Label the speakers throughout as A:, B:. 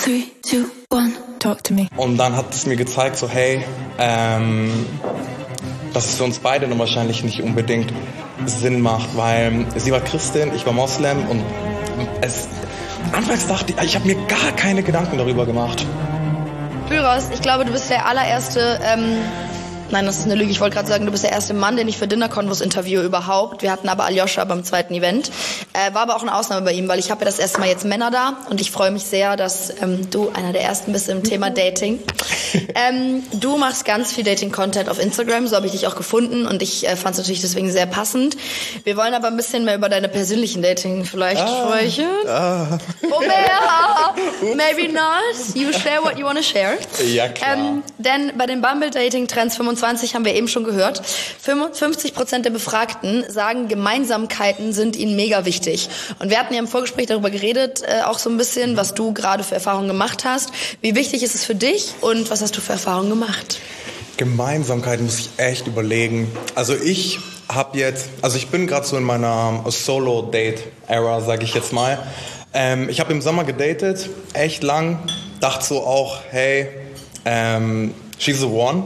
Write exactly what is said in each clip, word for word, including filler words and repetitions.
A: three, two, one, talk to me.
B: Und dann hat es mir gezeigt, so hey, ähm, dass es für uns beide dann wahrscheinlich nicht unbedingt Sinn macht, weil sie war Christin, ich war Moslem und es, anfangs dachte ich, ich habe mir gar keine Gedanken darüber gemacht.
C: Pyros, ich glaube, du bist der allererste, ähm, nein, das ist eine Lüge, ich wollte gerade sagen, du bist der erste Mann, den ich für Dinner Convos interviewe überhaupt. Wir hatten aber Aljoscha beim zweiten Event. Äh, war aber auch eine Ausnahme bei ihm, weil ich habe ja das erste Mal jetzt Männer da und ich freue mich sehr, dass ähm, du einer der ersten bist im Thema Dating. ähm, du machst ganz viel Dating-Content auf Instagram, so habe ich dich auch gefunden und ich äh, fand es natürlich deswegen sehr passend. Wir wollen aber ein bisschen mehr über deine persönlichen Dating vielleicht ah, sprechen. Ah. Oh, mehr, maybe not. You share what you want to share.
B: Ja, klar.
C: Ähm, denn bei den Bumble-Dating-Trends fünfundzwanzig haben wir eben schon gehört, fünfzig Prozent der Befragten sagen, Gemeinsamkeiten sind ihnen mega wichtig. Und wir hatten ja im Vorgespräch darüber geredet, äh, auch so ein bisschen, was du gerade für Erfahrungen gemacht hast. Wie wichtig ist es für dich und was hast du für Erfahrungen gemacht?
B: Gemeinsamkeiten muss ich echt überlegen. Also ich habe jetzt, also ich bin gerade so in meiner Solo-Date-Era, sage ich jetzt mal. Ähm, ich habe im Sommer gedatet, echt lang, dachte so auch, hey, ähm, she's the one.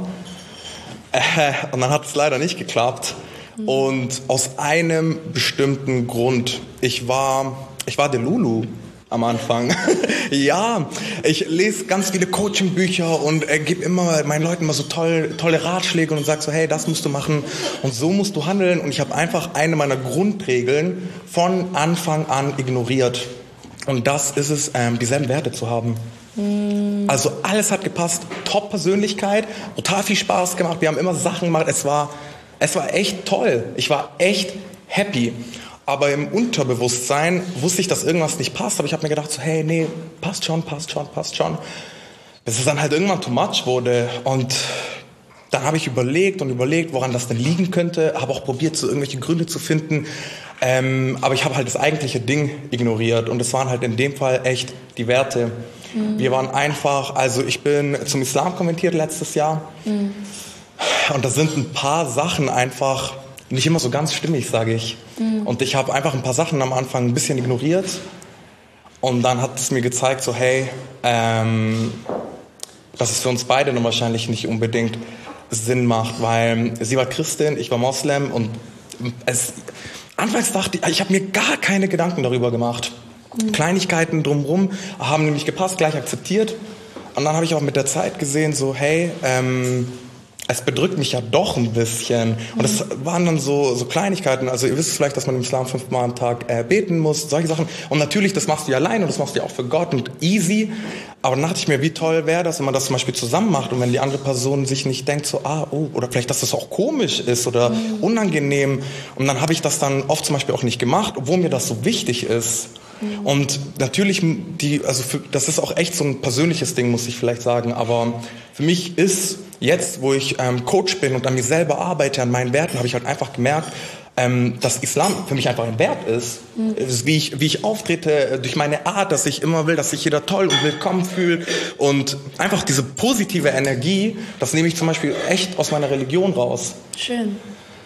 B: Äh, und dann hat es leider nicht geklappt. Mhm. Und aus einem bestimmten Grund. Ich war, ich war Delulu am Anfang. Ja, ich lese ganz viele Coaching-Bücher und äh, gebe immer meinen Leuten mal so toll, tolle Ratschläge und sage so, hey, das musst du machen und so musst du handeln. Und ich habe einfach eine meiner Grundregeln von Anfang an ignoriert. Und das ist es, ähm, dieselben Werte zu haben. Also alles hat gepasst, Top-Persönlichkeit, total viel Spaß gemacht, wir haben immer Sachen gemacht, es war, es war echt toll, ich war echt happy. Aber im Unterbewusstsein wusste ich, dass irgendwas nicht passt, aber ich habe mir gedacht, so, hey, nee, passt schon, passt schon, passt schon. Bis es dann halt irgendwann too much wurde und dann habe ich überlegt und überlegt, woran das denn liegen könnte, habe auch probiert, so irgendwelche Gründe zu finden, ähm, aber ich habe halt das eigentliche Ding ignoriert und es waren halt in dem Fall echt die Werte. Mhm. Wir waren einfach, also ich bin zum Islam konvertiert letztes Jahr mhm. und da sind ein paar Sachen einfach nicht immer so ganz stimmig, sage ich. Mhm. Und ich habe einfach ein paar Sachen am Anfang ein bisschen ignoriert und dann hat es mir gezeigt, so hey, ähm, dass es für uns beide dann wahrscheinlich nicht unbedingt Sinn macht, weil sie war Christin, ich war Moslem und es, anfangs dachte ich, ich habe mir gar keine Gedanken darüber gemacht. Mhm. Kleinigkeiten drumherum haben nämlich gepasst, gleich akzeptiert und dann habe ich auch mit der Zeit gesehen, so hey, ähm, es bedrückt mich ja doch ein bisschen. Und es waren dann so, so Kleinigkeiten. Also ihr wisst vielleicht, dass man im Islam fünfmal am Tag äh, beten muss, solche Sachen. Und natürlich, das machst du ja allein und das machst du ja auch für Gott und easy. Aber dann dachte ich mir, wie toll wäre das, wenn man das zum Beispiel zusammen macht und wenn die andere Person sich nicht denkt, so, ah, oh, oder vielleicht, dass das auch komisch ist oder mhm. unangenehm. Und dann habe ich das dann oft zum Beispiel auch nicht gemacht, obwohl mir das so wichtig ist. Mhm. Und natürlich, die, also für, das ist auch echt so ein persönliches Ding, muss ich vielleicht sagen. Aber für mich ist jetzt, wo ich ähm, Coach bin und an mir selber arbeite, an meinen Werten, habe ich halt einfach gemerkt, ähm, dass Islam für mich einfach ein Wert ist. Mhm. ist wie, ich, wie ich auftrete, durch meine Art, dass ich immer will, dass sich jeder toll und willkommen fühlt. Und einfach diese positive Energie, das nehme ich zum Beispiel echt aus meiner Religion raus.
C: Schön.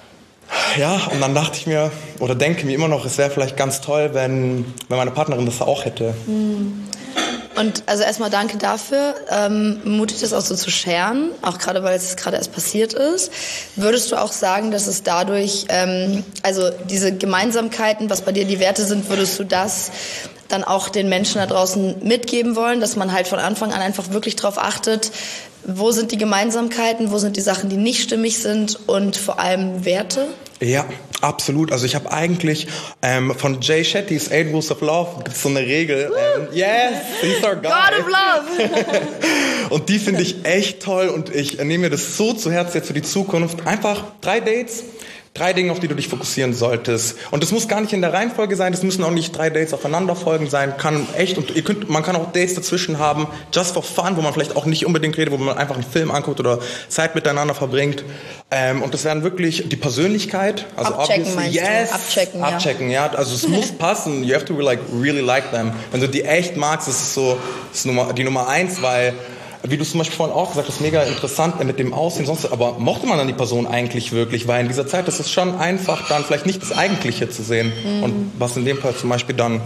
B: Ja, und dann dachte ich mir, oder denke mir immer noch, es wäre vielleicht ganz toll, wenn, wenn meine Partnerin das auch hätte.
C: Mhm. Und also erstmal danke dafür, ähm, mutig das auch so zu scheren, auch gerade weil es gerade erst passiert ist. Würdest du auch sagen, dass es dadurch, ähm, also diese Gemeinsamkeiten, was bei dir die Werte sind, würdest du das dann auch den Menschen da draußen mitgeben wollen, dass man halt von Anfang an einfach wirklich drauf achtet, wo sind die Gemeinsamkeiten, wo sind die Sachen, die nicht stimmig sind und vor allem Werte?
B: Ja, absolut. Also ich habe eigentlich ähm, von Jay Shetty's Eight Rules of Love gibt's so eine Regel. Ähm, yes, he's our guy.
C: God of Love.
B: Und die finde ich echt toll und ich nehme mir das so zu Herzen jetzt für die Zukunft. Einfach drei Dates. Drei Dinge, auf die du dich fokussieren solltest. Und das muss gar nicht in der Reihenfolge sein, das müssen auch nicht drei Dates aufeinanderfolgend sein. Kann echt, und ihr könnt, man kann auch Dates dazwischen haben, just for fun, wo man vielleicht auch nicht unbedingt redet, wo man einfach einen Film anguckt oder Zeit miteinander verbringt. Ähm, und das wären wirklich die Persönlichkeit. Also
C: abchecken meinst
B: yes,
C: du? Abchecken, ja.
B: Abchecken, ja. Also es muss passen. You have to like, really like them. Wenn du die echt magst, das ist so das ist Nummer, die Nummer eins, weil wie du zum Beispiel vorhin auch gesagt hast, mega interessant mit dem Aussehen, sonst, aber mochte man dann die Person eigentlich wirklich? Weil in dieser Zeit ist es schon einfach, dann vielleicht nicht das Eigentliche zu sehen. Mhm. Und was in dem Fall zum Beispiel dann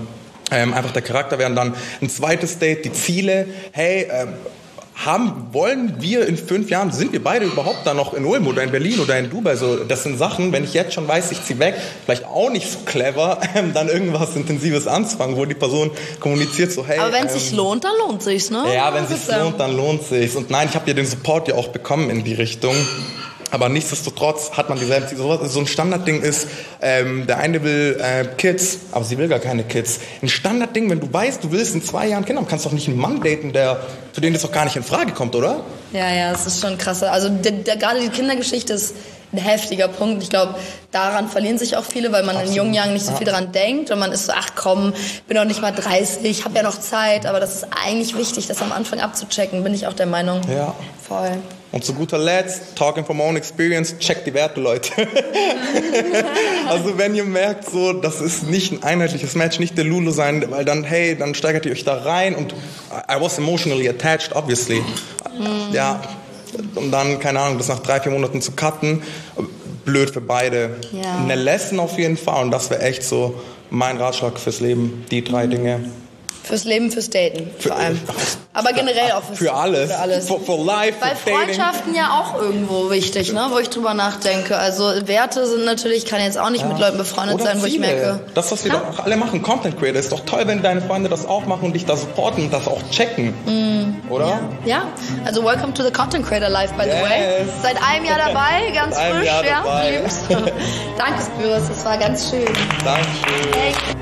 B: Ähm, einfach der Charakter wäre dann ein zweites Date, die Ziele. Hey, ähm, haben, wollen wir in fünf Jahren, sind wir beide überhaupt da noch in Ulm oder in Berlin oder in Dubai? So, das sind Sachen, wenn ich jetzt schon weiß, ich ziehe weg, vielleicht auch nicht so clever, ähm, dann irgendwas Intensives anzufangen, wo die Person kommuniziert so, hey.
C: Aber wenn es
B: ähm,
C: sich lohnt, dann lohnt sich's, ne?
B: Ja, wenn es sich lohnt, dann lohnt sich's. Und nein, ich habe ja den Support ja auch bekommen in die Richtung. Aber nichtsdestotrotz hat man dieselben Ziele. So, so ein Standardding ist, ähm, der eine will äh, Kids, aber sie will gar keine Kids. Ein Standardding, wenn du weißt, du willst in zwei Jahren Kinder haben, kannst du doch nicht einen Mann daten, der, für den das doch gar nicht in Frage kommt, oder?
C: Ja, ja, das ist schon krass. Also der, der, gerade die Kindergeschichte ist ein heftiger Punkt. Ich glaube, daran verlieren sich auch viele, weil man Absolut. in jungen Jahren nicht so viel daran denkt und man ist so, ach komm, bin noch nicht mal dreißig, habe ja noch Zeit, aber das ist eigentlich wichtig, das am Anfang abzuchecken, bin ich auch der Meinung.
B: Ja.
C: Voll.
B: Und zu guter Letzt, talking from my own experience, checkt die Werte, Leute. Also wenn ihr merkt, so, das ist nicht ein einheitliches Match, nicht der Lulu sein, weil dann, hey, dann steigert ihr euch da rein und I was emotionally attached, obviously. Mhm. Ja, und dann, keine Ahnung, das nach drei, vier Monaten zu cutten, blöd für beide.
C: Ja.
B: Eine Lesson auf jeden Fall und das wäre echt so mein Ratschlag fürs Leben, die drei mhm. Dinge.
C: Fürs Leben, fürs Daten vor allem. Aber generell auch fürs
B: für alles.
C: Für alles.
B: For, for life,
C: Weil
B: for
C: Freundschaften ja auch irgendwo wichtig, ne? Wo ich drüber nachdenke. Also Werte sind natürlich, ich kann jetzt auch nicht ja. mit Leuten befreundet
B: Oder
C: sein, wo
B: Ziele.
C: ich merke.
B: Das, was wir ja. doch alle machen, Content Creator, ist doch toll, wenn deine Freunde das auch machen und dich da supporten und das auch checken. Mm. Oder?
C: Ja. ja, also welcome to the Content Creator Life, by the
B: yes.
C: way. Seit einem Jahr dabei, ganz frisch.
B: Jahr
C: ja.
B: dabei.
C: Danke, Spyros, das war ganz schön.
B: Dankeschön.
C: Hey.